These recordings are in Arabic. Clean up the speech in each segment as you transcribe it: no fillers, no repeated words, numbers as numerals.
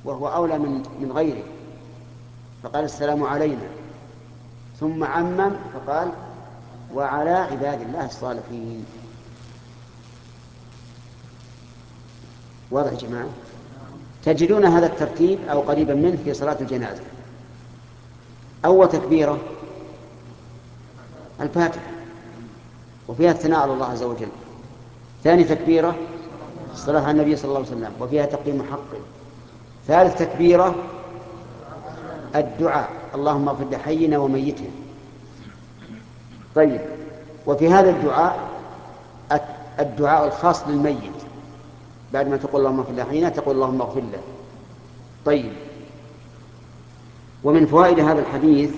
وهو أولى من غيره، فقال السلام علينا، ثم عمم فقال وعلى عباد الله الصالحين. واضح يا جماعة؟ تجدون هذا الترتيب أو قريبا منه في صلاة الجنازة. أول تكبيرة الفاتحة وفيها الثناء على الله عز وجل. ثاني تكبيرة الصلاة على النبي صلى الله عليه وسلم وفيها تقديم حقه. ثالث تكبيرة الدعاء اللهم اغفر لحينا وميتنا. طيب، وفي هذا الدعاء الخاص للميت بعد ما تقول اللهم اغفر لحينا تقول اللهم اغفر له. طيب، ومن فوائد هذا الحديث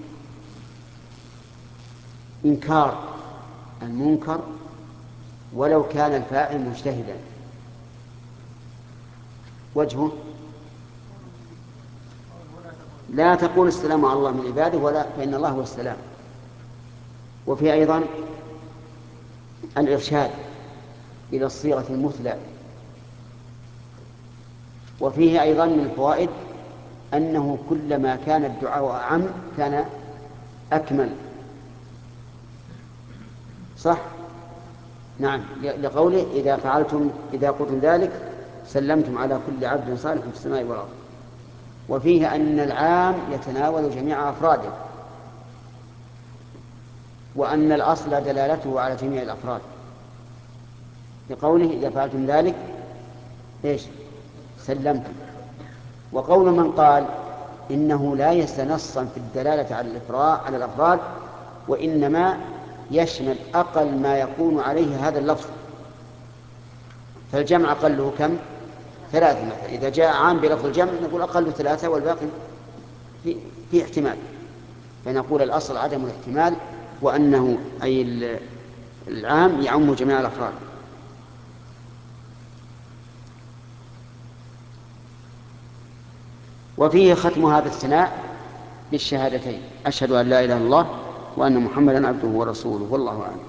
إنكار المنكر ولو كان الفاعل مجتهدا. وجهه لا تقول السلام على الله من عباده ولا فإن الله هو السلام. وفي أيضا الإرشاد إلى الصيغة المثلى. وفيه أيضا من الفوائد أنه كلما كان الدعاء أعم كان أكمل. صح؟ نعم، لقوله إذا قلتم ذلك سلمتم على كل عبد صالح في السماء والأرض. وفيه أن العام يتناول جميع أفراده، وأن الأصل دلالته على جميع الأفراد، لقوله إذا فعلتم ذلك إيش؟ سلمتم. وقول من قال إنه لا يستنصا في الدلالة على الأفراد، وإنما يشمل أقل ما يكون عليه هذا اللفظ، فالجمع أقله كم؟ 3 مثلا. إذا جاء عام بلفظ الجمع نقول أقل 3 والباقي في احتمال، فنقول الأصل عدم الاحتمال، وأنه أي العام يعم جميع الأفراد. وفيه ختم هذا الثناء بالشهادتين أشهد أن لا إله إلا الله وأن محمدا عبده ورسوله، والله أعلم.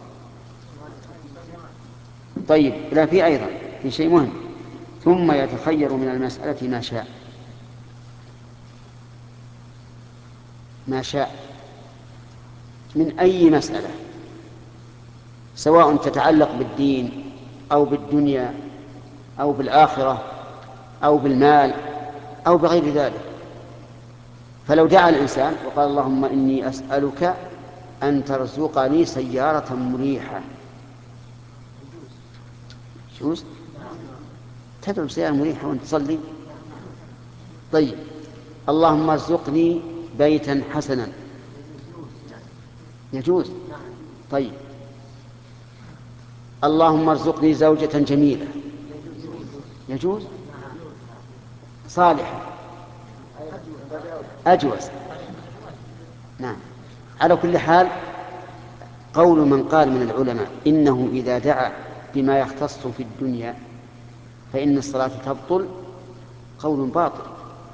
طيب، لا في أيضا في شيء مهم، ثم يتخير من المسألة ما شاء من أي مسألة، سواء تتعلق بالدين أو بالدنيا أو بالآخرة أو بالمال أو بغير ذلك. فلو دعا الإنسان وقال اللهم إني أسألك أن ترزقني سيارة مريحة، شوز تدعو سيارة مريحة وانت تصلي؟ طيب، اللهم ارزقني بيتا حسنا، يجوز. طيب، اللهم ارزقني زوجة جميلة، يجوز. صالحة أجوز. نعم. على كل حال، قول من قال من العلماء إنه إذا دعا بما يختص في الدنيا فإن الصلاة تبطل قول باطل،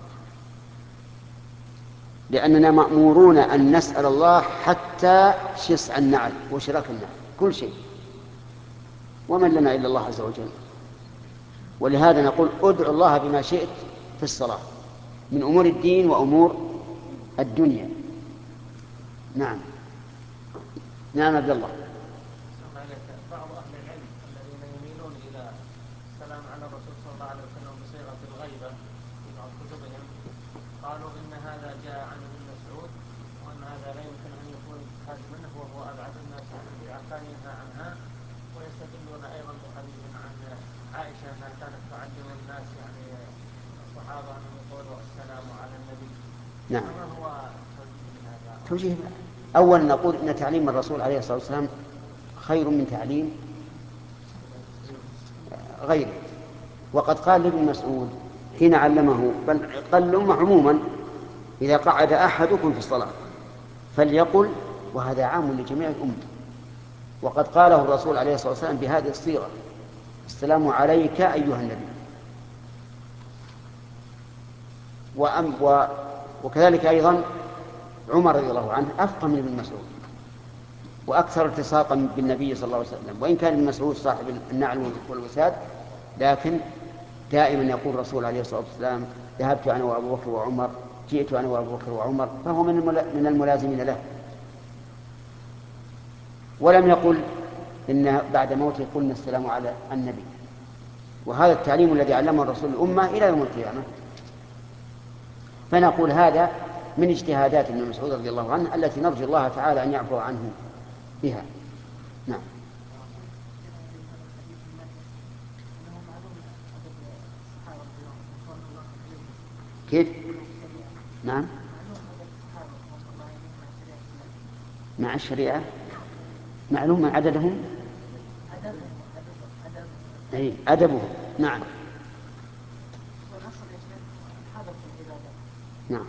لأننا مأمورون أن نسأل الله حتى شسع النعل وشراك النعل، كل شيء، ومن لنا إلا الله عز وجل. ولهذا نقول ادعو الله بما شئت في الصلاة من أمور الدين وأمور الدنيا. نعم. نعم عبد الله. بعض أهل العلم الذين يميلون إلى السلام على الرسول صلى الله عليه وسلم بصيغة الغيبة في بعض كتبهم قالوا إن هذا جاء عن ابن مسعود، وأن هذا لا يمكن أن يكون اتخاذ منه وهو أبعد الناس عن البدعة كان ينهى عنها. ويستدلون أيضا بحديث عن عائشة أنها كانت تعلم الناس يعني الصحابة أن يقولوا السلام على النبي. نعم. فما هو هذا؟ توجيه. أولا نقول إن تعليم الرسول عليه الصلاة والسلام خير من تعليم غيره. وقد قال لابن مسعود حين علمه، بل قال الأمة عموما: إذا قعد أحدكم في الصلاة فليقل، وهذا عام لجميع الأمة. وقد قاله الرسول عليه الصلاة والسلام بهذه الصيغة: السلام عليك أيها النبي. وكذلك أيضا عمر رضي الله عنه أفقه من ابن مسعود وأكثر التصاقا بالنبي صلى الله عليه وسلم، وإن كان ابن مسعود صاحب النعل والوساد، لكن دائما يقول الرسول عليه الصلاة والسلام ذهبت أنا وأبو بكر وعمر، جئت أنا وأبو بكر وعمر، فهو من الملازمين له. ولم يقل إن بعد موته قلنا السلام على النبي. وهذا التعليم الذي علمه الرسول الأمة إلى يوم القيامة. فنقول هذا من اجتهادات ابن مسعود رضي الله عنه التي نرجو الله تعالى أن يعفو عنه بها. نعم. كيف؟ نعم. مع الشريعة معلوم عددهم، أي أدبهم. نعم. نعم.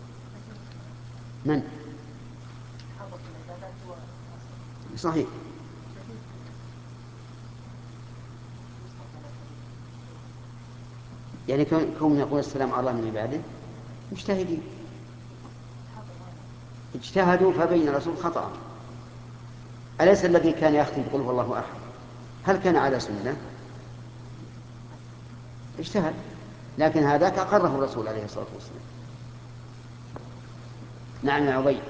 من؟ صحيح. يعني كون يقول السلام على الله من عباده مجتهدين، اجتهدوا فبين الرسول خطأ. أليس الذي كان يختم بقول هو الله أحد هل كان على سنة؟ اجتهد، لكن هذاك أقره الرسول عليه الصلاة والسلام. نعم يا عبيد.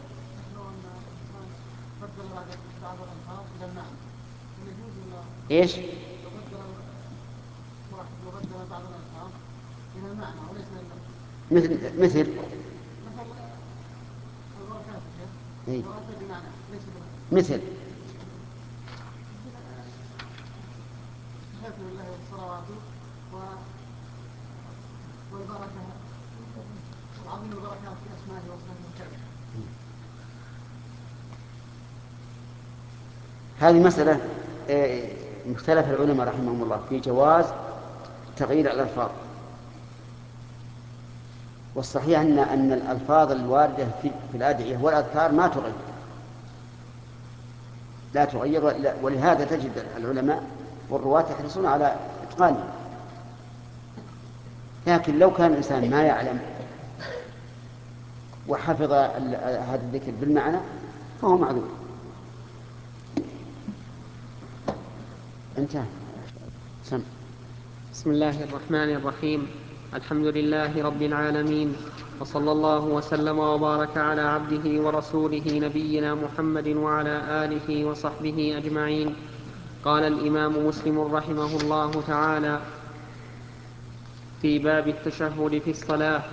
ايش؟ مثل إيه؟ مثل هذه مسألة مختلف العلماء رحمهم الله في جواز تغيير الألفاظ. والصحيح أن الألفاظ الواردة في الأدعية والأذكار ما تغير، لا تغير. ولهذا تجد العلماء والرواة يحرصون على إتقانه. لكن لو كان الإنسان ما يعلم وحفظ هذا الذكر بالمعنى فهو معذور. انتهى. سم. بسم الله الرحمن الرحيم. الحمد لله رب العالمين، وصلى الله وسلم وبارك على عبده ورسوله نبينا محمد وعلى آله وصحبه أجمعين. قال الإمام مسلم رحمه الله تعالى في باب التشهد في الصلاة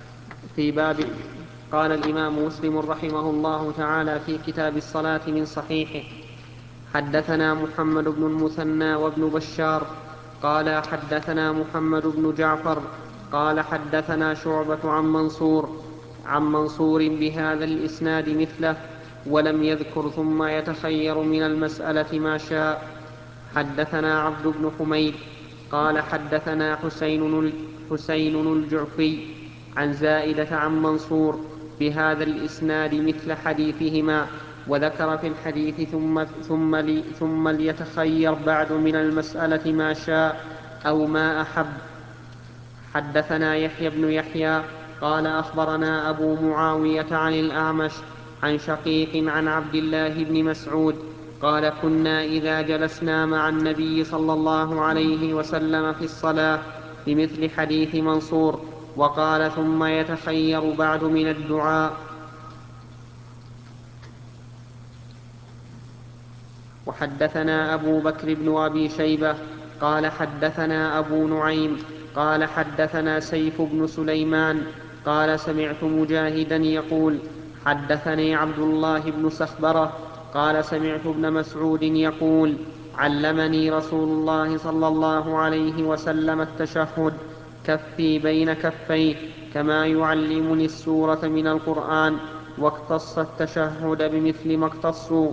قال الإمام مسلم رحمه الله تعالى في كتاب الصلاة من صحيحه: حدثنا محمد بن المثنى وابن بشار قال حدثنا محمد بن جعفر قال حدثنا شعبة عن منصور بهذا الإسناد مثله، ولم يذكر ثم يتخير من المسألة ما شاء. حدثنا عبد بن حميد قال حدثنا حسين الجعفي عن زائدة عن منصور بهذا الإسناد مثل حديثهما، وذكر في الحديث ثم ليتخير بعد من المسألة ما شاء أو ما أحب. حدثنا يحيى بن يحيى قال أخبرنا أبو معاوية عن الأعمش عن شقيق عن عبد الله بن مسعود قال كنا إذا جلسنا مع النبي صلى الله عليه وسلم في الصلاة بمثل حديث منصور، وقال ثم يتخير بعد من الدعاء. وحدثنا أبو بكر بن أبي شيبة قال حدثنا أبو نعيم قال حدثنا سيف بن سليمان قال سمعت مجاهدا يقول حدثني عبد الله بن سخبرة قال سمعت ابن مسعود يقول علمني رسول الله صلى الله عليه وسلم التشهد كفي بين كفيه كما يعلمني السورة من القرآن، واقتص التشهد بمثل ما اقتصوا.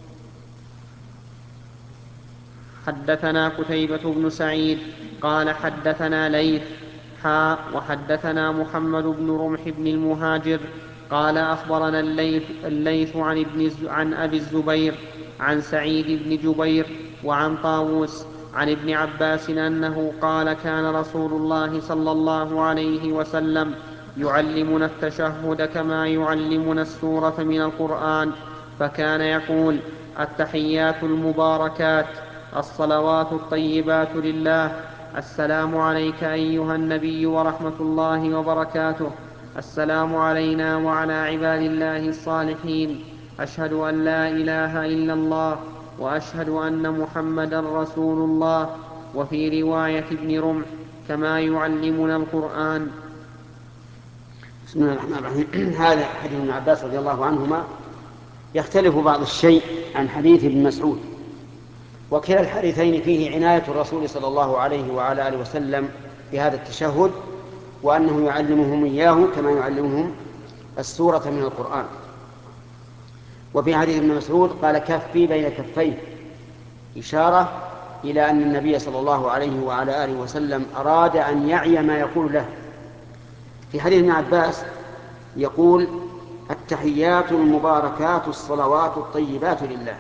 حدثنا قتيبة بن سعيد قال حدثنا ليث وحدثنا محمد بن رمح بن المهاجر قال أخبرنا الليث عن أبي الزبير عن سعيد بن جبير وعن طاووس عن ابن عباس أنه قال كان رسول الله صلى الله عليه وسلم يعلمنا التشهد كما يعلمنا السورة من القرآن، فكان يقول التحيات المباركات الصلوات الطيبات لله السلام عليك أيها النبي ورحمة الله وبركاته. السلام علينا وعلى عباد الله الصالحين. أشهد أن لا إله إلا الله وأشهد أن محمدا رسول الله. وفي رواية ابن رمح: كما يعلمنا القرآن. بسم الله الرحمن الرحيم. هذا حديث ابن عباس رضي الله عنهما يختلف بعض الشيء عن حديث ابن مسعود، وكلا الحديثين فيه عناية الرسول صلى الله عليه وعلى آله وسلم بهذا التشهد، وأنه يعلمهم إياه كما يعلمهم السورة من القرآن. وفي حديث ابن مسعود قال: كفي بين كفيه، إشارة إلى أن النبي صلى الله عليه وعلى آله وسلم أراد أن يعي ما يقول له. في حديث ابن عباس يقول: التحيات المباركات الصلوات الطيبات لله.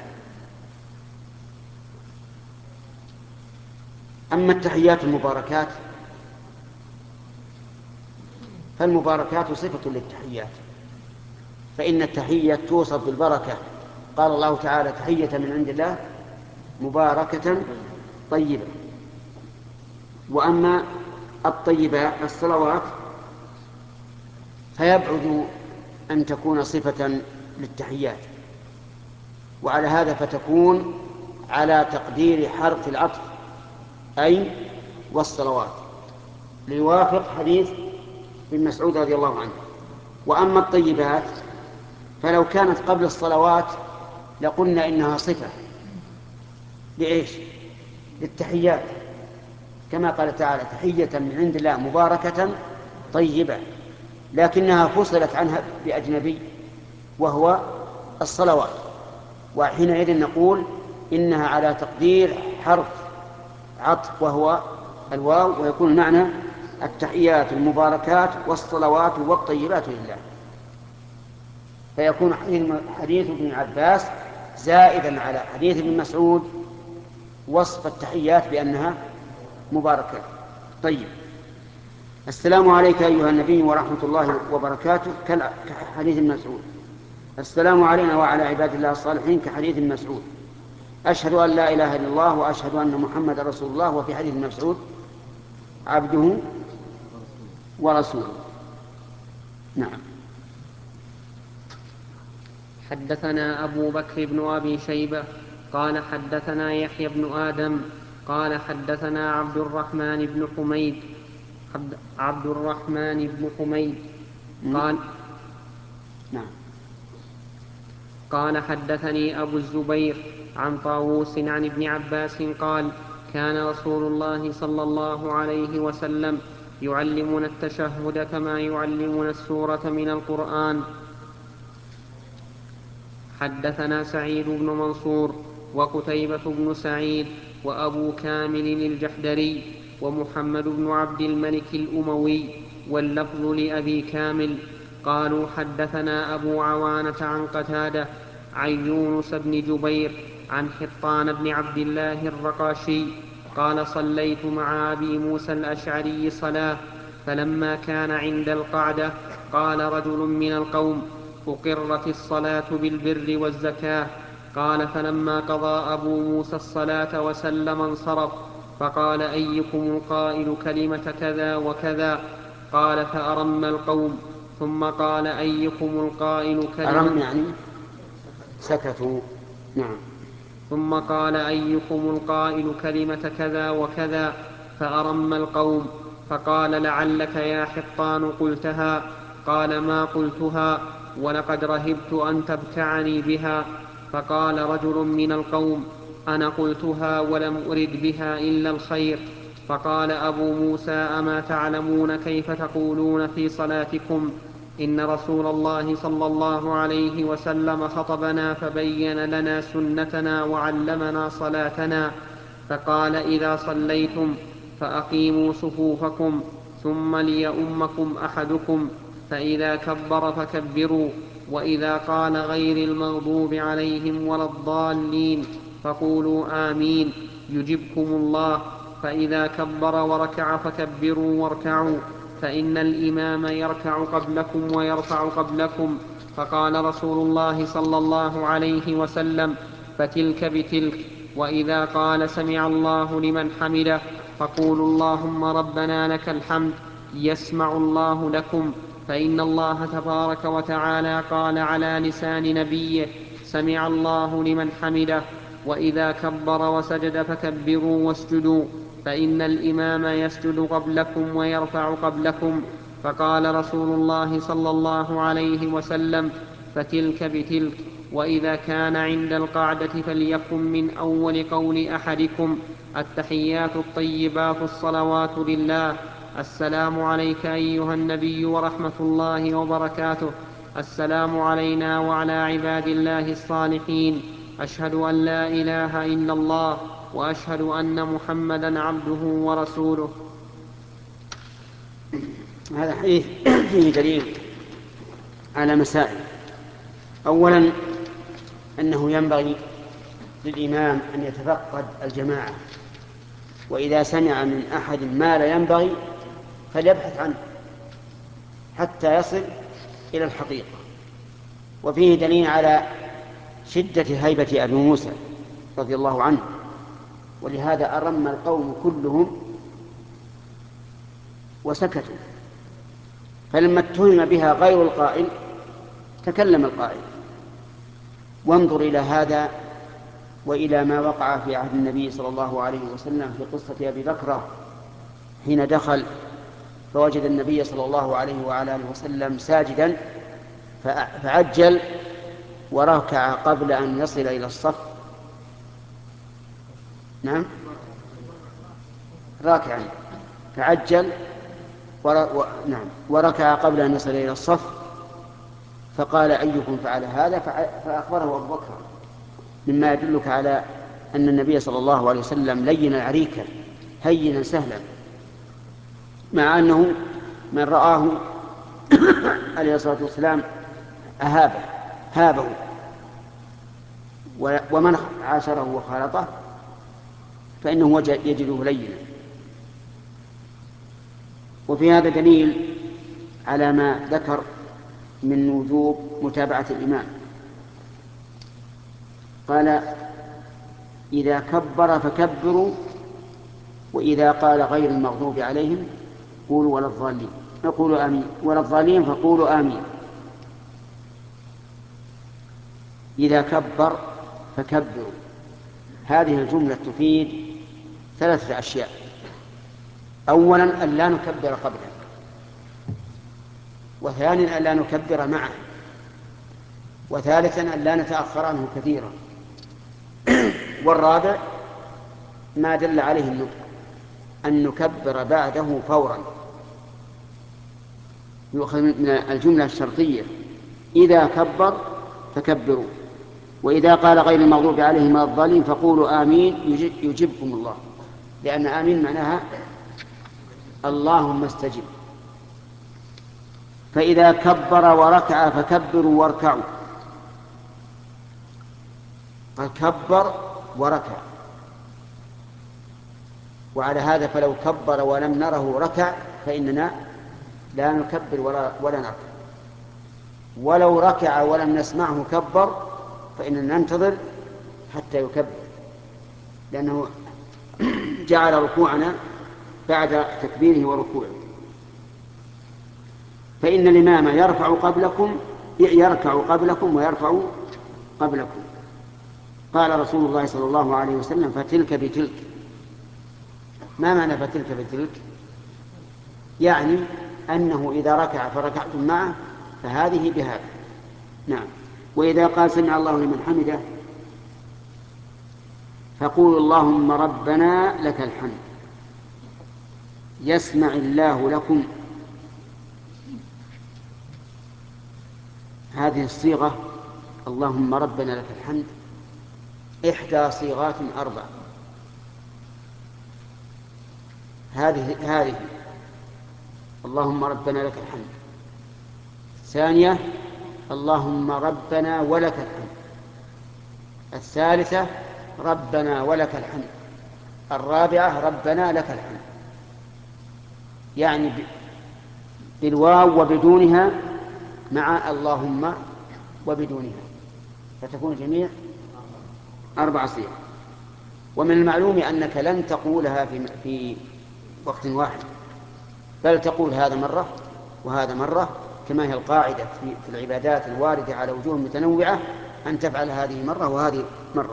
أما التحيات المباركات فالمباركات صفة للتحيات، فإن التحية توصف بالبركة. قال الله تعالى: تحية من عند الله مباركة طيبة. وأما الطيبات الصلوات فيبعد أن تكون صفة للتحيات، وعلى هذا فتكون على تقدير حرف العطف، أي والصلوات، ليوافق حديث ابن مسعود رضي الله عنه. وأما الطيبات فلو كانت قبل الصلوات لقلنا إنها صفة لإيش؟ للتحيات، كما قال تعالى: تحية من عند الله مباركة طيبة، لكنها فصلت عنها بأجنبي وهو الصلوات، وحينئذ نقول إنها على تقدير حرف عطف وهو الواو، ويكون المعنى التحيات المباركات والصلوات والطيبات لله. فيكون حديث ابن عباس زائدا على حديث ابن مسعود وصف التحيات بأنها مباركات. طيب، السلام عليك أيها النبي ورحمة الله وبركاته كحديث ابن مسعود. السلام علينا وعلى عباد الله الصالحين كحديث ابن مسعود. أشهد أن لا إله إلا الله وأشهد أن محمد رسول الله. وفي حديث ابن مسعود: عبده ورسوله. نعم. حدثنا أبو بكر بن أبي شيبة قال حدثنا يحيى بن آدم قال حدثنا عبد الرحمن بن حميد قال نعم. قال حدثني أبو الزبير عن طاووس عن ابن عباس قال: كان رسول الله صلى الله عليه وسلم يعلمنا التشهد كما يعلمنا السورة من القرآن. حدثنا سعيد بن منصور وقتيبة بن سعيد وأبو كامل الجحدري ومحمد بن عبد الملك الأموي، واللفظ لأبي كامل. قالوا: حدثنا أبو عوانة عن قتادة عن يونس بن جبير عن حطان بن عبد الله الرقاشي قال: صليت مع أبي موسى الأشعري صلاة، فلما كان عند القعدة قال رجل من القوم: أقرت الصلاة بالبر والزكاة. قال: فلما قضى أبو موسى الصلاة وسلم انصرف، فقال: أيكم القائل كلمة كذا وكذا؟ قال: فأرم القوم. ثم قال: أيكم القائل كلمة أرم يعني سكتوا. نعم. ثم قال: أيكم القائل كلمة كذا وكذا؟ فأرم القوم. فقال: لعلك يا حطان قلتها. قال: ما قلتها، ولقد رهبت أن تبتعني بها. فقال رجل من القوم: أنا قلتها ولم أرد بها إلا الخير. فقال أبو موسى: أما تعلمون كيف تقولون في صلاتكم؟ إن رسول الله صلى الله عليه وسلم خطبنا فبين لنا سنتنا وعلمنا صلاتنا، فقال: إذا صليتم فأقيموا صفوفكم، ثم ليؤمكم أحدكم، فإذا كبر فكبروا، وإذا قال غير المغضوب عليهم ولا الضالين فقولوا آمين يجبكم الله، فإذا كبر وركع فكبروا واركعوا، فإن الإمام يركع قبلكم ويرفع قبلكم. فقال رسول الله صلى الله عليه وسلم: فتلك بتلك. وإذا قال سمع الله لمن حمده فقولوا اللهم ربنا لك الحمد يسمع الله لكم، فإن الله تبارك وتعالى قال على لسان نبيه: سمع الله لمن حمده. وإذا كبر وسجد فكبروا واسجدوا، فإن الإمام يسجد قبلكم ويرفع قبلكم. فقال رسول الله صلى الله عليه وسلم: فتلك بتلك. وإذا كان عند القعدة فليكن من أول قول أحدكم: التحيات الطيبات الصلوات لله، السلام عليك أيها النبي ورحمة الله وبركاته، السلام علينا وعلى عباد الله الصالحين، أشهد أن لا إله إلا الله وأشهد أن محمدا عبده ورسوله. هذا حديث فيه دليل على مسائل. أولا أنه ينبغي للإمام أن يتفقد الجماعة، وإذا سمع من أحد ما لا ينبغي فليبحث عنه حتى يصل إلى الحقيقة. وفيه دليل على شدة هيبة أبي موسى رضي الله عنه، ولهذا أرم القوم كلهم وسكتوا، فلما اتهم بها غير القائل تكلم القائل. وانظر إلى هذا وإلى ما وقع في عهد النبي صلى الله عليه وسلم في قصة أبي بكر حين دخل فوجد النبي صلى الله عليه وعلى آله وسلم ساجدا فعجل وركع قبل أن يصل إلى الصف. نعم، راكعا فعجل وركع قبل أن يصل إلى الصف، فقال: أيكم فعل هذا؟ فأخبره أبو بكر، مما يدلك على أن النبي صلى الله عليه وسلم لين عريكا هينا سهلا، مع أنه من رآه عليه الصلاة والسلام هابه، ومن عاشره وخالطه فإنه يجده لينا. وفي هذا دليل على ما ذكر من وجوب متابعة الإمام. قال: إذا كبر فكبروا، وإذا قال غير المغضوب عليهم قولوا ولا الضالين فقولوا آمين، ولا الضالين فقولوا آمين. إذا كبر فكبروا، هذه الجملة تفيد 3 أشياء. أولا أن لا نكبر قبله، وثانيا أن لا نكبر معه، وثالثا أن لا نتأخر عنه كثيرا، والرابع ما دل عليه النطق أن نكبر بعده فورا. يؤخذ من الجملة الشرطية: إذا كبر فكبروا، وإذا قال غير المغضوب عليهم ولا الضالين فقولوا آمين يجبكم الله، لأن آمين معناها اللهم استجب. فإذا كبر وركع فكبروا واركعوا، فكبر وركع، وعلى هذا فلو كبر ولم نره ركع فإننا لا نكبر ولا نركع، ولو ركع ولم نسمعه كبر فإننا ننتظر حتى يكبر، لأنه جعل ركوعنا بعد تكبيره وركوعه. فإن الإمام يركع قبلكم ويرفع قبلكم. قال رسول الله صلى الله عليه وسلم: فتلك بتلك. ما معنى فتلك بتلك؟ يعني أنه إذا ركع فركعتم معه فهذه بهذا. نعم. وإذا قال سمع الله لمن حمده فقولوا اللهم ربنا لك الحمد يسمع الله لكم. هذه الصيغة اللهم ربنا لك الحمد إحدى صيغات 4. هذه اللهم ربنا لك الحمد، الثانية اللهم ربنا ولك الحمد، الثالثة ربنا ولك الحمد، الرابعة ربنا لك الحمد، يعني بالواو وبدونها مع اللهم وبدونها، فتكون جميع 4 صيغ. ومن المعلوم أنك لن تقولها في وقت واحد، بل تقول هذا مرة وهذا مرة، كما هي القاعدة في العبادات الواردة على وجوه متنوعة أن تفعل هذه مرة وهذه مرة.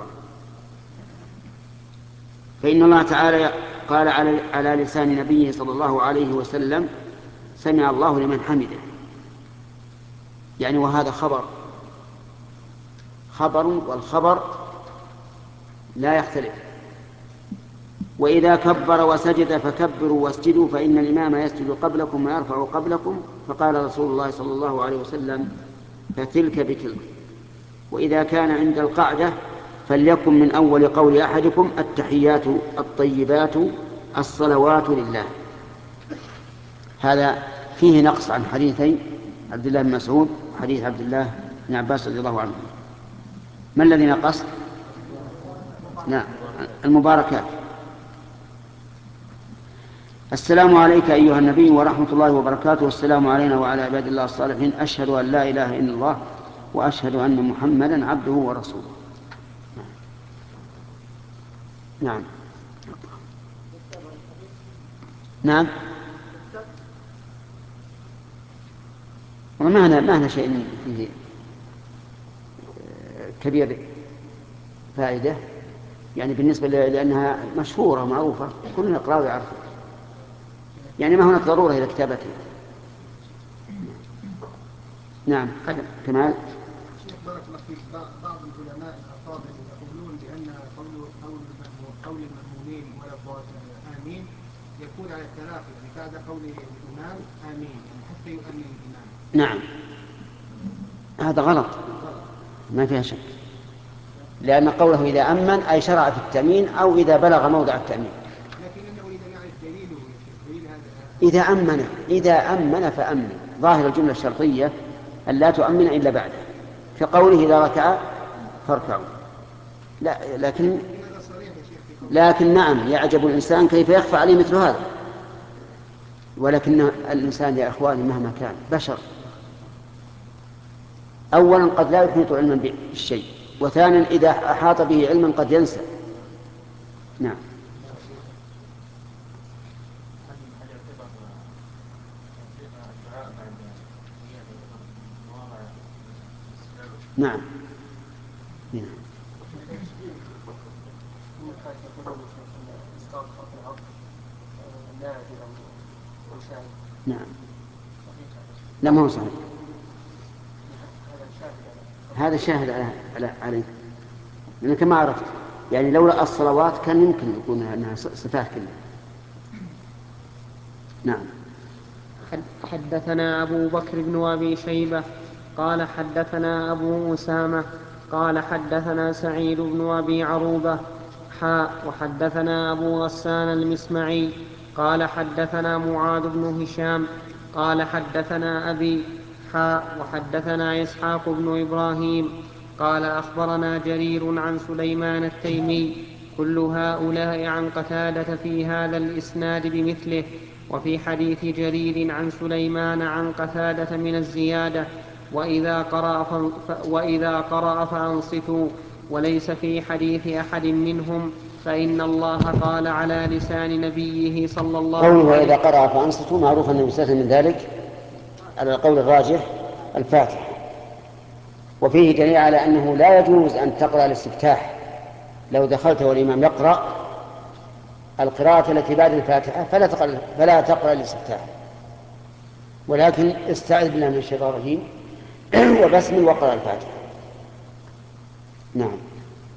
فإن الله تعالى قال على لسان نبيه صلى الله عليه وسلم: سمع الله لمن حمده، يعني وهذا خبر والخبر لا يختلف. وإذا كبر وسجد فكبروا واسجدوا فإن الإمام يسجد قبلكم ويرفع قبلكم، فقال رسول الله صلى الله عليه وسلم: فتلك بتلك. وإذا كان عند القعدة فليكن من أول قول أحدكم: التحيات الطيبات الصلوات لله. هذا فيه نقص عن حديثي عبد الله بن مسعود وحديث عبد الله بن عباس رضي الله عنه. ما الذي نقص؟ نعم، المباركات. السلام عليك أيها النبي ورحمة الله وبركاته، والسلام علينا وعلى عباد الله الصالحين، أشهد أن لا إله إلا الله وأشهد أن محمدا عبده ورسوله. نعم نعم. ما هنا شيء فيه كبير فائدة، يعني بالنسبة لأنها مشهورة معروفة كلنا نقرأ ويعرفه، يعني ما هناك ضرورة إلى كتابته. نعم كمال. شيخ بارك الله فيك، بعض العلماء الأفاضل يقولون بأن قول المأمونين ولا آمين يكون على التراخي، يعني بعد قول الإمام آمين يعني حتى يؤمن الإمام. نعم، هذا غلط ما فيها شك، لأن قوله إذا أمن أي شرع في التأمين أو إذا بلغ موضع التأمين. لكن إنه إذا نعرف دليله دليل هذا. إذا أمن فأمن، ظاهر الجملة الشرطية أن لا تؤمن إلا بعده، كقوله إذا ركع فاركعوا. لا لكن نعم يعجب الإنسان كيف يخفى عليه مثل هذا، ولكن الإنسان يا إخواني مهما كان بشر، أولا قد لا يحيط علما بالشيء، وثانيا إذا أحاط به علما قد ينسى. نعم. نعم. نعم. لا ما هو صحيح، هذا شاهد عليه، لأنك ما عرفت، يعني لولا الصلوات كان يمكن يكون أنها صفات كلها. نعم. حدثنا أبو بكر بن أبي شيبة قال حدثنا أبو أسامة قال حدثنا سعيد بن أبي عروبة وحدثنا أبو غسان المسمعي قال حدثنا معاذ بن هشام قال حدثنا أبي وحدثنا إسحاق بن إبراهيم قال أخبرنا جرير عن سليمان التيمي، كل هؤلاء عن قتادة في هذا الإسناد بمثله، وفي حديث جرير عن سليمان عن قتادة من الزيادة: وإذا قرأ فأنصتوا، وليس في حديث أحد منهم، فإن الله قال على لسان نبيه صلى الله عليه وسلم. قوله وإذا قرأ فأنصتوا معروف أنه يستثنى من ذلك على القول الراجح الفاتحة، وفيه دليل على أنه لا يجوز أن تقرأ الاستفتاح. لو دخلت والإمام يقرأ القراءة التي بعد الفاتحة فلا تقرأ الاستفتاح، ولكن استعذ بالله من الشيطان الرجيم وبسم وقرأ الفاتحة. نعم.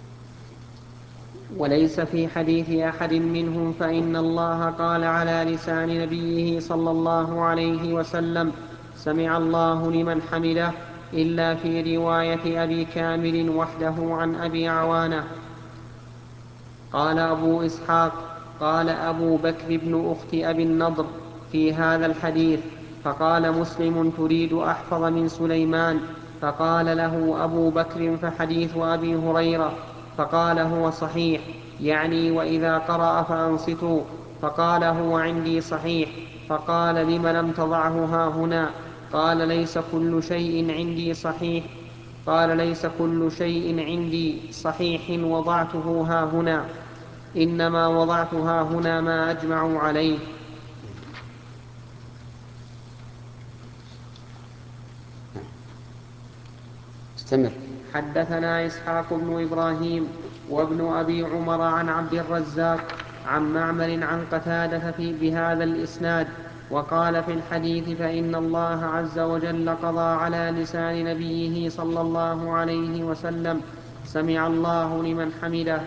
وليس في حديث أحد منهم، فإن الله قال على لسان نبيه صلى الله عليه وسلم: سمع الله لمن حمده، إلا في رواية أبي كامل وحده عن أبي عوانة. قال أبو إسحاق: قال أبو بكر بن أخت أبي النضر في هذا الحديث، فقال مسلم: تريد أحفظ من سليمان؟ فقال له أبو بكر: فحديث أبي هريرة. فقال: هو صحيح، يعني وإذا قرأ فأنصتوا. فقال: هو عندي صحيح. فقال: لم لم تضعه ها هنا؟ قال: ليس كل شيء عندي صحيح. قال: ليس كل شيء عندي صحيح وضعته ها هنا. إنما وضعتها هنا ما أجمعوا عليه. استمر. حدثنا إسحاق بن إبراهيم وابن أبي عمر عن عبد الرزاق عن معمر عن قتادة بهذا الإسناد، وقال في الحديث: فإن الله عز وجل قضى على لسان نبيه صلى الله عليه وسلم: سمع الله لمن حمده.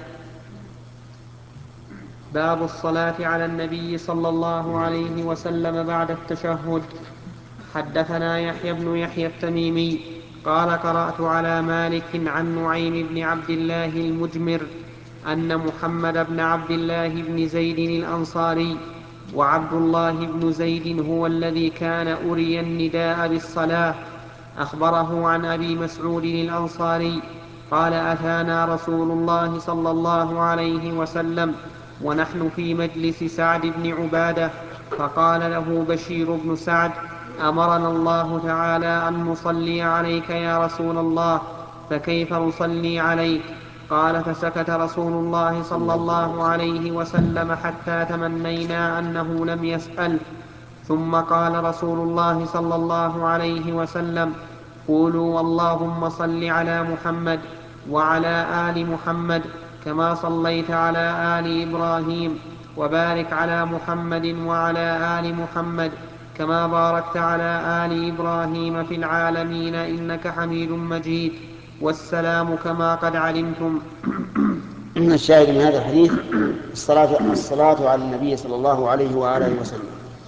باب الصلاة على النبي صلى الله عليه وسلم بعد التشهد. حدثنا يحيى بن يحيى التميمي قال: قرأت على مالك عن نعيم بن عبد الله المجمر أن محمد بن عبد الله بن زيد الأنصاري، وعبد الله بن زيد هو الذي كان أري النداء بالصلاة، أخبره عن أبي مسعود الأنصاري قال: أتانا رسول الله صلى الله عليه وسلم ونحن في مجلس سعد بن عبادة، فقال له بشير بن سعد: أمرنا الله تعالى أن نصلي عليك يا رسول الله، فكيف نصلي عليك؟ قال: فسكت رسول الله صلى الله عليه وسلم حتى تمنينا أنه لم يسأل، ثم قال رسول الله صلى الله عليه وسلم: قولوا اللهم صل على محمد وعلى آل محمد كما صليت على آل إبراهيم، وبارك على محمد وعلى آل محمد كما باركت على آل إبراهيم في العالمين إنك حميد مجيد، والسلام كما قد علمتم. الشاهد من هذا الحديث الصلاة على النبي صلى الله عليه وآله وسلم.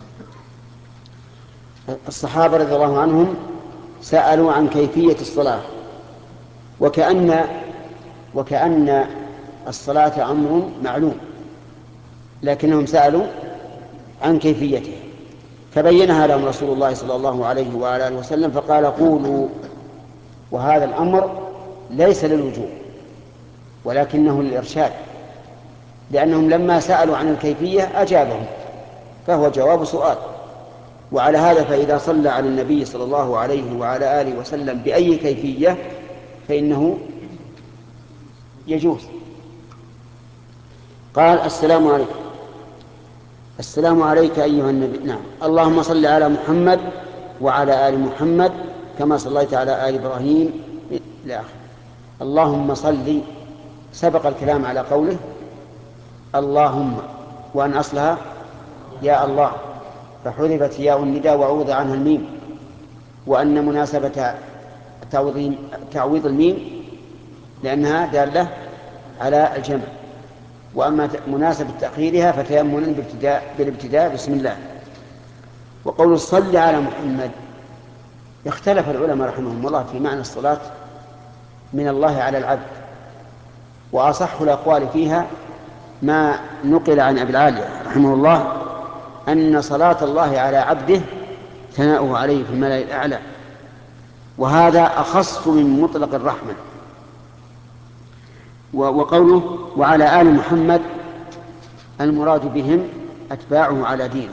الصحابة رضي الله عنهم سألوا عن كيفية الصلاة، وكأن الصلاة أمر معلوم، لكنهم سألوا عن كيفيته، فبينها لهم رسول الله صلى الله عليه وآله وسلم فقال: قولوا. وهذا الأمر ليس للوجوب ولكنه للإرشاد، لأنهم لما سألوا عن الكيفية أجابهم، فهو جواب سؤال. وعلى هذا فإذا صلى على النبي صلى الله عليه وعلى آله وسلم بأي كيفية فإنه يجوز. قال: السلام عليكم. السلام عليك أيها النبي. نعم. اللهم صل على محمد وعلى آل محمد كما صليت على آل إبراهيم إلى آخره. اللهم صل سبق الكلام على قوله اللهم، وأن أصلها يا الله، فحذفت ياء النداء وعوض عنها الميم، وأن مناسبة تعويض الميم لأنها دالة على الجمع، وأما مناسبة تأخيرها فتيمنا بالابتداء بسم الله. وقول صل على محمد، اختلف العلماء رحمهم الله في معنى الصلاة من الله على العبد، وأصح الأقوال فيها ما نقل عن أبي العالية رحمه الله أن صلاة الله على عبده ثناؤه عليه في الملأ الأعلى، وهذا أخص من مطلق الرحمة. وقوله وعلى آل محمد المراد بهم أتباعه على دينه.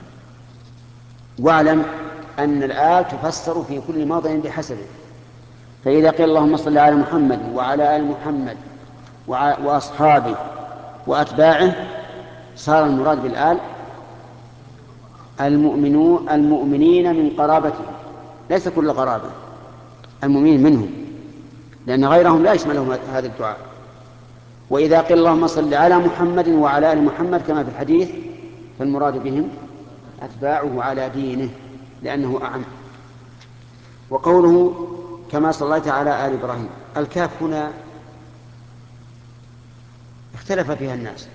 واعلم أن الآل تفسر في كل موضع بحسبه، فإذا قيل اللهم صل على محمد وعلى آل محمد وأصحابه وأتباعه صار المراد بالآل المؤمنين من قرابته، ليس كل قرابة، المؤمنين منهم، لأن غيرهم لا يشملهم هذا الدعاء. وإذا قيل اللهم صل على محمد وعلى آل محمد كما في الحديث فالمراد بهم أتباعه على دينه لأنه أعم. وقوله كما صليت على آل إبراهيم، الكاف هنا اختلف فيها الناس،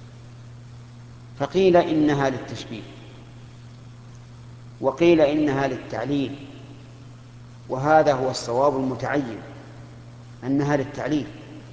فقيل إنها للتشبيه، وقيل إنها للتعليل، وهذا هو الصواب المتعين أنها للتعليل،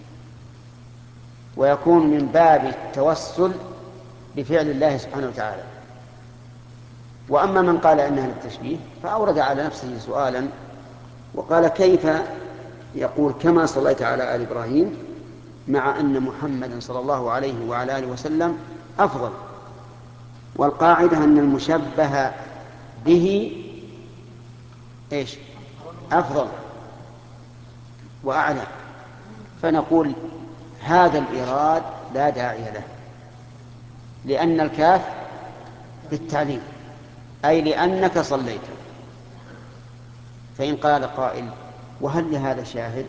ويكون من باب التوسل بفعل الله سبحانه وتعالى. وأما من قال إنها للتشبيه فأورد على نفسه سؤالا وقال: كيف يقول كما صليت على آل إبراهيم مع أن محمدا صلى الله عليه وعلى آله وسلم أفضل؟ والقاعدة أن المشبه به إيش؟ أفضل وأعلى. فنقول هذا الإيراد لا داعي له، لأن الكاف للتعليم، أي لأنك صليت. فإن قال قائل: وهل لهذا شاهد؟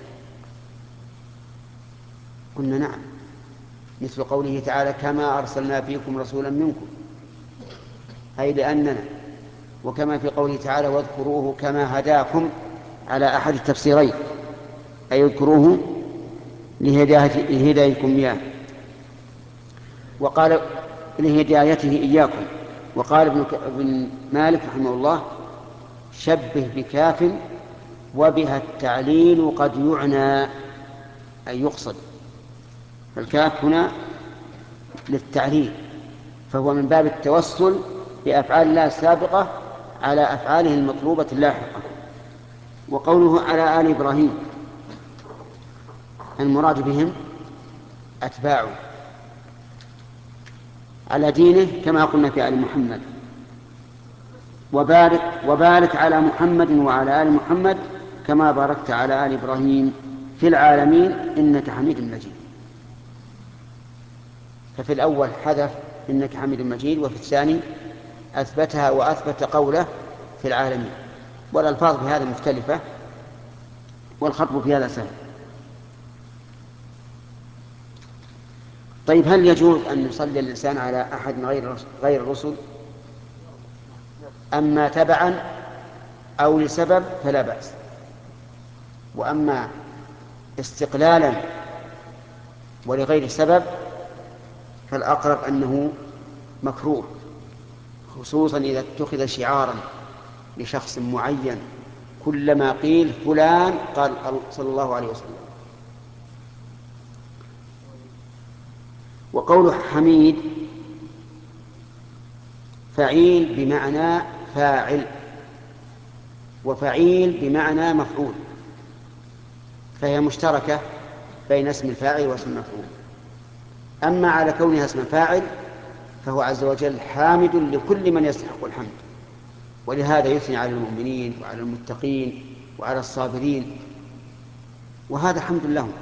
قلنا: نعم، مثل قوله تعالى: كما أرسلنا فيكم رسولا منكم، أي لأننا. وكما في قوله تعالى: واذكروه كما هداكم، على أحد التفسيرين، أي اذكروه لهدايتكم إياه، وقال لهدايته إياكم. وقال ابن مالك رحمه الله: شبه بكاف وبها التعليل قد يعنى، أي يقصد. فالكاف هنا للتعليل، فهو من باب التوسل بأفعال الله السابقة على أفعاله المطلوبة اللاحقة. وقوله على آل إبراهيم، المراد بهم أتباعه على دينه، كما قلنا في آل محمد. وبارك على محمد وعلى آل محمد كما باركت على آل إبراهيم في العالمين إنك حميد مجيد. ففي الأول حذف إنك حميد مجيد، وفي الثاني أثبتها وأثبت قوله في العالمين. والألفاظ في هذا مختلفة، والخطب في هذا سهل. طيب، هل يجوز أن يصلي الإنسان على أحد من غير الرسل؟ أما تبعا أو لسبب فلا بأس، وأما استقلالا ولغير سبب فالأقرب أنه مكروه، خصوصا إذا اتخذ شعارا لشخص معين، كلما قيل فلان قال صلى الله عليه وسلم. وقول حميد فعيل بمعنى فاعل، وفعيل بمعنى مفعول، فهي مشتركة بين اسم الفاعل واسم المفعول. أما على كونها اسم فاعل فهو عز وجل حامد لكل من يستحق الحمد، ولهذا يثني على المؤمنين وعلى المتقين وعلى الصابرين، وهذا حمد لهم.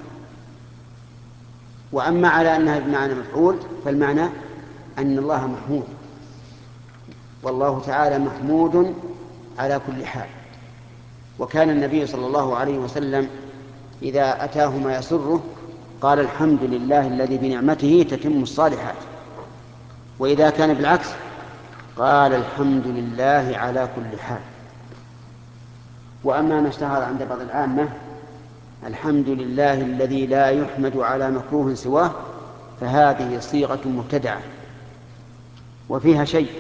وأما على أنها بمعنى مفعول فالمعنى أن الله محمود، والله تعالى محمود على كل حال. وكان النبي صلى الله عليه وسلم إذا أتاه ما يسره قال: الحمد لله الذي بنعمته تتم الصالحات. وإذا كان بالعكس قال: الحمد لله على كل حال. وأما ما اشتهر عند بعض العامة: الحمد لله الذي لا يحمد على مكروه سواه، فهذه صيغة مبتدعة وفيها شيء،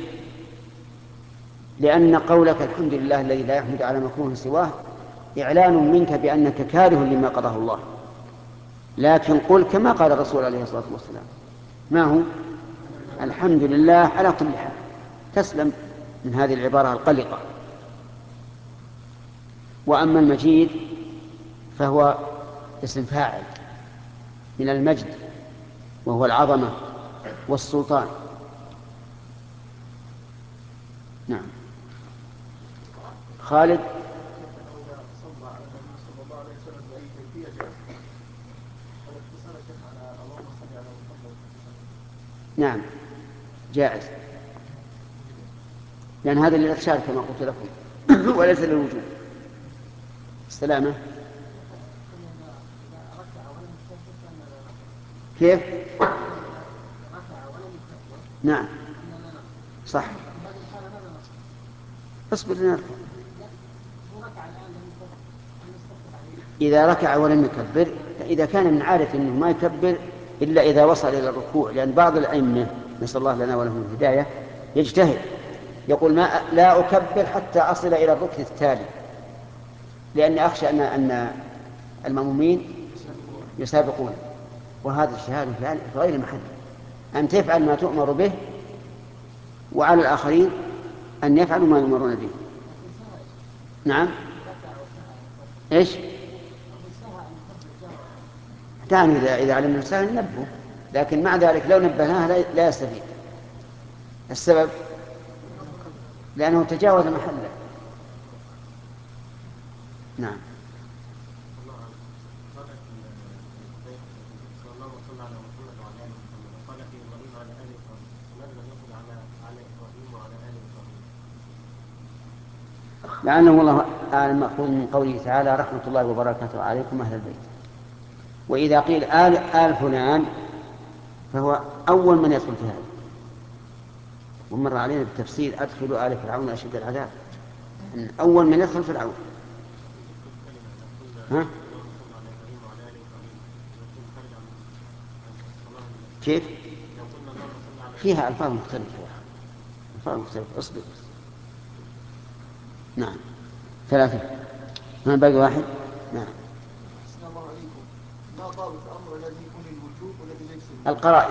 لأن قولك الحمد لله الذي لا يحمد على مكروه سواه إعلان منك بأنك كاره لما قضاه الله. لكن قل كما قال الرسول عليه الصلاة والسلام: ما هو؟ الحمد لله على كل حال، تسلم من هذه العبارة القلقة. وأما المجيد فهو اسم فاعل من المجد، وهو العظمة والسلطان. نعم. خالد: صلى على النبي صلى الله عليه وسلم بأي كيفية جاء؟ الاقتصار يا شيخ على اللهم صل على محمد. نعم جائز، لأن هذا للإرشاد كما قلت لكم وليس للوجوب. السلامة. كيف؟ نعم صح. اصبر لنركع. إذا ركع ولم يكبر، إذا كان من عادة أنه ما يكبر إلا إذا وصل إلى الركوع، لأن بعض الأئمة نسأل الله لنا ولهم الهداية يجتهد، يقول لا أكبر حتى أصل إلى الركن التالي، لأني أخشى أن المأمومين يسابقون، وهذا الشهادة في غير محل. أن تفعل ما تؤمر به، وعلى الآخرين أن يفعلوا ما يؤمرون به. نعم. إيش؟ تعني إذا علم الإنسان نبه، لكن مع ذلك لو نبهناه لا يستفيد. السبب لأنه تجاوز محله. نعم. لأنه والله أعلم مأخوذ من قوله تعالى رحمة الله وبركاته عليكم أهل البيت. وإذا قيل آل فلان فهو أول من يدخل في هذا. ومر علينا بالتفسير أدخلوا آل فرعون أشد العذاب، أول من يدخل فرعون. ها؟ كيف؟ فيها ألفاظ مختلفة يا أخي، ألفاظ مختلفة. اصبر. نعم 3. ما باقي واحد. نعم. السلام عليكم. ما ضابط الأمر الذي يكون للوجوب والذي ليس للوجوب؟ القرائن.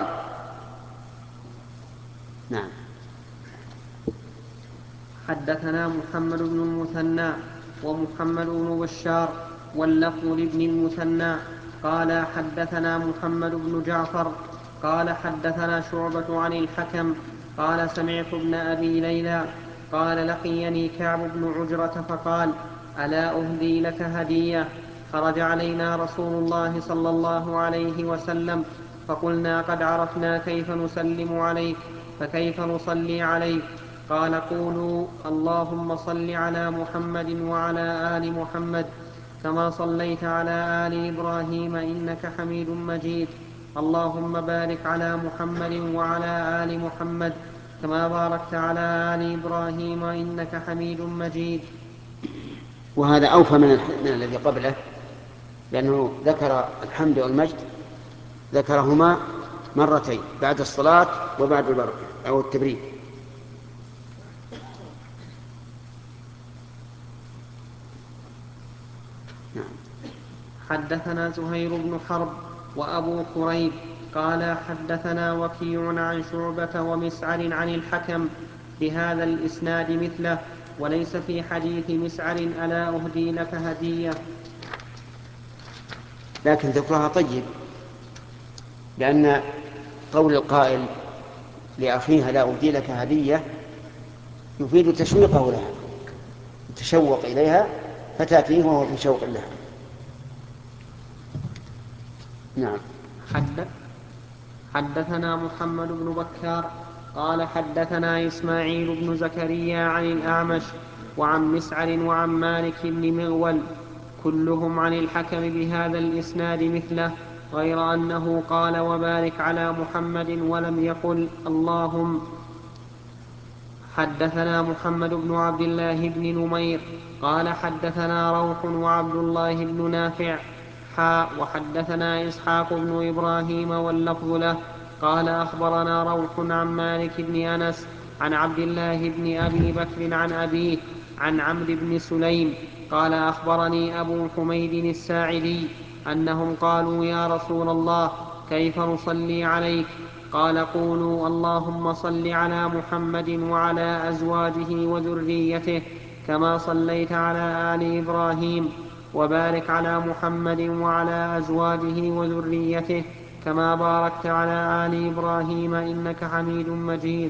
نعم. حدثنا محمد بن المثنى ومحمد بن بشار واللفظ لابن المثنى قال حدثنا محمد بن جعفر قال حدثنا شعبة عن الحكم قال سمعت ابن أبي ليلى قال لقيني كعب بن عجرة فقال ألا أهدي لك هدية؟ خرج علينا رسول الله صلى الله عليه وسلم فقلنا قد عرفنا كيف نسلم عليك فكيف نصلي عليك؟ قال قولوا اللهم صل على محمد وعلى آل محمد كما صليت على آل إبراهيم إنك حميد مجيد، اللهم بارك على محمد وعلى آل محمد كما باركت على آل إبراهيم إنك حميد مجيد. وهذا أوفى من الذي قبله، لأنه ذكر الحمد والمجد ذكرهما مرتين بعد الصلاة وبعد البركة أو التبريك. حدثنا زهير بن حرب وأبو كريب قال حدثنا وكيع عن شعبة ومسعر عن الحكم بهذا الإسناد مثله، وليس في حديث مسعر ألا أهدي لك هدية. لكن ذكرها طيب، لأن قول القائل لأخيها لا أهدي لك هدية يفيد تشويقه لها، يتشوق إليها فتأتيه وهو في شوق لها. نعم. حدثنا محمد بن بكار قال حدثنا إسماعيل بن زكريا عن الأعمش وعن مسعر وعن مالك بن مغول كلهم عن الحكم بهذا الإسناد مثله، غير أنه قال وبارك على محمد ولم يقل اللهم. حدثنا محمد بن عبد الله بن نمير قال حدثنا روح وعبد الله بن نافع وحدثنا إسحاق بن إبراهيم واللفظ له قال أخبرنا روح عن مالك بن أنس عن عبد الله بن أبي بكر عن أبيه عن عمرو بن سليم قال أخبرني أبو حميد الساعدي أنهم قالوا يا رسول الله كيف نصلي عليك؟ قال قولوا اللهم صل على محمد وعلى أزواجه وذريته كما صليت على آل إبراهيم، وبارك على محمد وعلى أزواجه وذريته كما باركت على آل إبراهيم إنك حميد مجيد.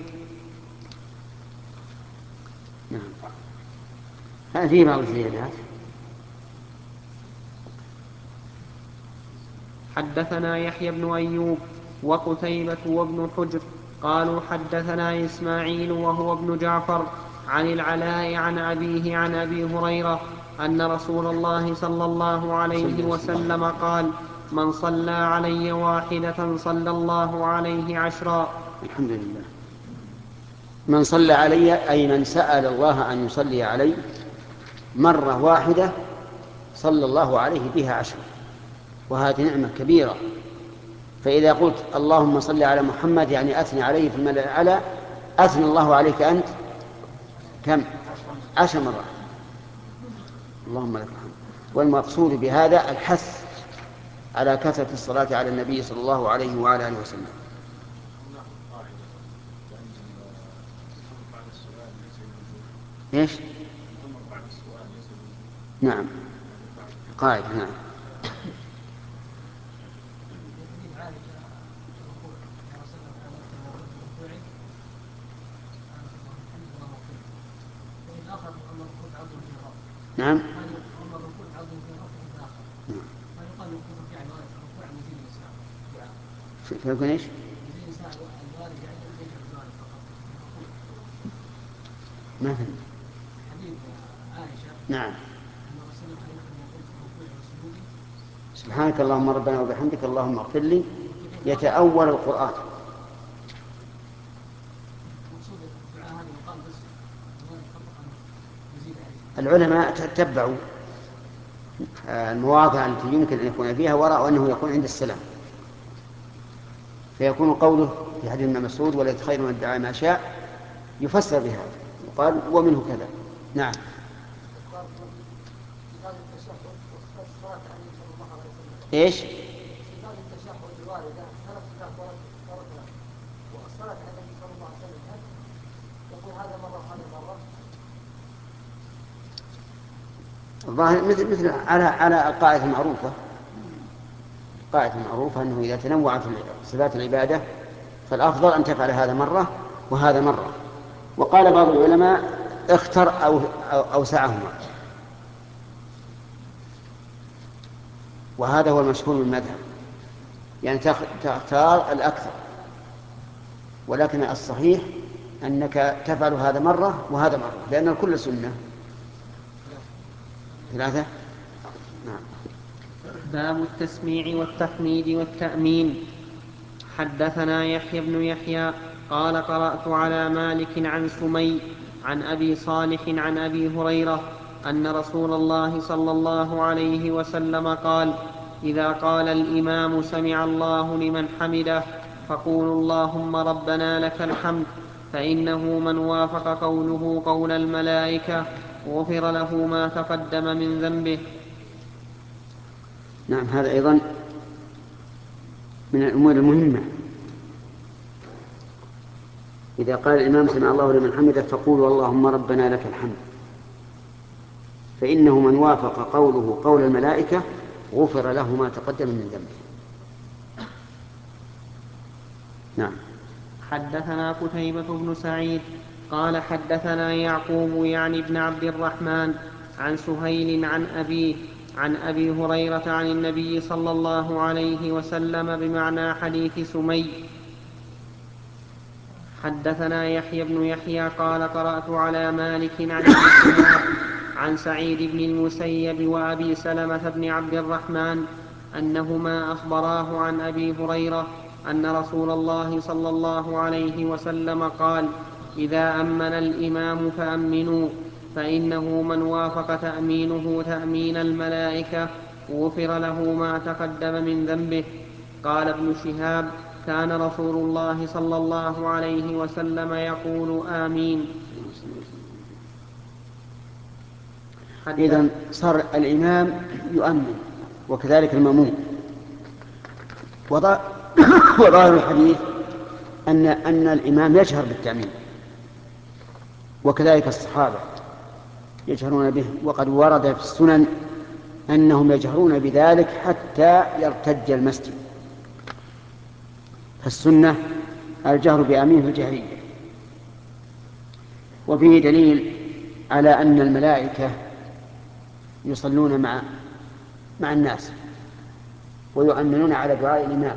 نعم. هذه بعض الزيادات. حدثنا يحيى بن أيوب وقتيبة وابن حجر قالوا حدثنا إسماعيل وهو ابن جعفر عن العلاء عن أبيه عن أبي هريرة أن رسول الله صلى الله عليه وسلم قال من صلى علي واحدة صلى الله عليه 10. الحمد لله. من صلى علي أي من سأل الله أن يصلي علي مرة واحدة صلى الله عليه بها 10، وهذه نعمة كبيرة. فإذا قلت اللهم صل على محمد يعني أثني عليه في الملأ الأعلى، أثني الله عليك أنت كم؟ 10 مرات. اللهم لك الحمد. والمقصود بهذا الحث على كثرة الصلاة على النبي صلى الله عليه وعلى آله وسلم. ايش؟ نعم قاعدة. نعم. نعم. فيكون ايش؟ ما فهمت. عائشة نعم. أن الرسول صلى الله عليه وسلم يقول في الركوع والسجود سبحانك اللهم ربنا وبحمدك اللهم اغفر لي، يتأول القرآن. مقصود الدعاء هذا يقال بس يزيد عليه. العلماء تتبعوا المواضع التي يمكن أن يكون فيها ورأوا أنه يكون عند السلام، فيكون قوله في حديث ابن مسعود وليس خير من الدعاء ما شاء يفسر بهذا، يقال ومنه كذا. نعم. ايش؟ صفات التشهد الواردة 3 صفات وردت والصلاة على النبي صلى الله عليه وسلم هل يقول هذا مرة وهذا مرة؟ الظاهر مثل على القاعدة المعروفة، قاعدة معروفة أنه إذا تنوعت صفات العبادة فالأفضل أن تفعل هذا مرة وهذا مرة. وقال بعض العلماء اختر أو أوسعهما، وهذا هو المشهور من المذهب، يعني تختار الأكثر، ولكن الصحيح أنك تفعل هذا مرة وهذا مرة، لأن الكل سنة. 3. نعم. باب التسميع والتحميد والتأمين. حدثنا يحيى بن يحيى قال قرأت على مالك عن سمي عن أبي صالح عن أبي هريرة أن رسول الله صلى الله عليه وسلم قال: إذا قال الإمام سمع الله لمن حمده فقولوا اللهم ربنا لك الحمد، فإنه من وافق قوله قول الملائكة غفر له ما تقدم من ذنبه. نعم، هذا أيضا من الأمور المهمة. إذا قال الإمام سمع الله لمن حمده فقولوا اللهم ربنا لك الحمد، فإنه من وافق قوله قول الملائكة غفر له ما تقدم من ذنبه. نعم. حدثنا قتيبة بن سعيد قال حدثنا يعقوب يعني بن عبد الرحمن عن سهيل عن أبيه عن أبي هريرة عن النبي صلى الله عليه وسلم بمعنى حديث سمي. حدثنا يحيى بن يحيى قال قرأت على مالك عن ابن شهاب عن سعيد بن المسيب وأبي سلمة بن عبد الرحمن أنهما أخبراه عن أبي هريرة أن رسول الله صلى الله عليه وسلم قال: إذا أمن الإمام فأمنوا، فإنه من وافق تأمينه تأمين الملائكة غفر له ما تقدم من ذنبه. قال ابن شهاب: كان رسول الله صلى الله عليه وسلم يقول آمين. إذن صار الإمام يؤمن وكذلك المأموم. وظاهر الحديث أن الإمام يجهر بالتأمين، وكذلك الصحابة يجهرون به، وقد ورد في السنن أنهم يجهرون بذلك حتى يرتج المسجد. فالسنة الجهر بآمين في الجهرية. وفيه دليل على أن الملائكة يصلون مع الناس ويؤمنون على دعاء الإمام،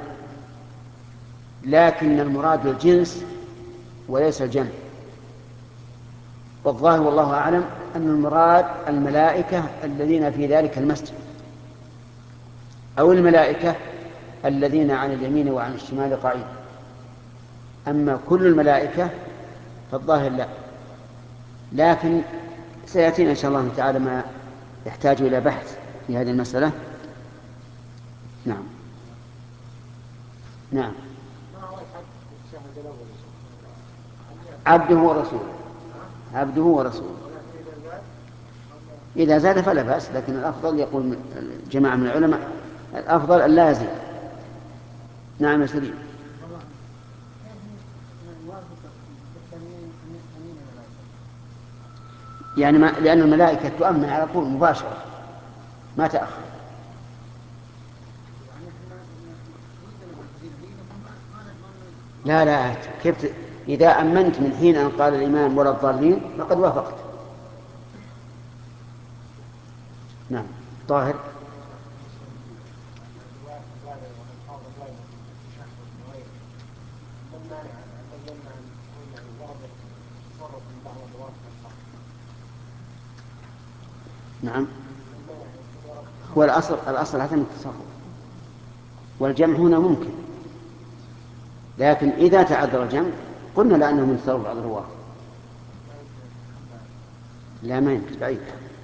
لكن المراد الجنس وليس الجمع. والظاهر والله أعلم أن المراد الملائكة الذين في ذلك المسجد، أو الملائكة الذين عن اليمين وعن الشمال قاعدين. أما كل الملائكة فالظاهر لا، لكن سيأتينا إن شاء الله تعالى ما يحتاج إلى بحث في هذه المسألة. نعم. نعم. عبده ورسوله، عبده ورسوله. إذا زاد فلا بأس، لكن الأفضل يقول جماعة من العلماء الأفضل أن لا يزيد. نعم يا سليم. يعني لأن الملائكة تؤمن على طول مباشرة ما تأخر. لا كيف إذا أمنت من حين أن قال الإمام ولا الضالين فقد وافقت. نعم. طاهر. نعم، هو الأصل عدم التصرف، والجمع هنا ممكن، لكن إذا تعذر الجمع قلنا لأنه من تصرف بعض الرواة. لا ما يمكن، بعيد،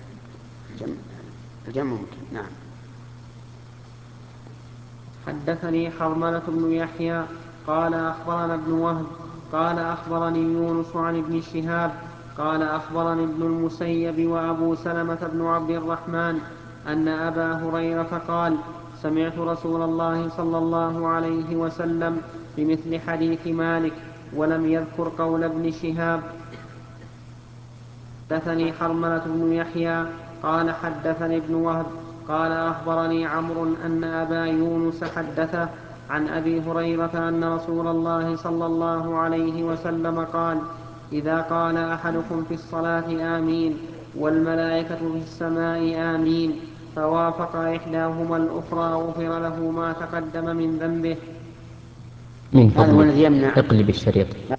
الجمع ممكن. نعم. حدثني حرملة بن يحيى قال أخبرنا ابن وهب قال أخبرني يونس عن ابن شهاب قال أخبرني ابن المسيب وأبو سلمة بن عبد الرحمن أن أبا هريرة قال سمعت رسول الله صلى الله عليه وسلم بمثل حديث مالك ولم يذكر قول ابن شهاب. حدثني حرملة بن يحيى قال حدثني ابن وهب قال أخبرني عمرو أن أبا يونس حدثه عن أبي هريرة أن رسول الله صلى الله عليه وسلم قال إذا قال أحدكم في الصلاة آمين والملائكة في السماء آمين فوافق إحداهما الأخرى غفر له ما تقدم من ذنبه. من هذا هو الذي فضلك يمنع. اقلب الشريط.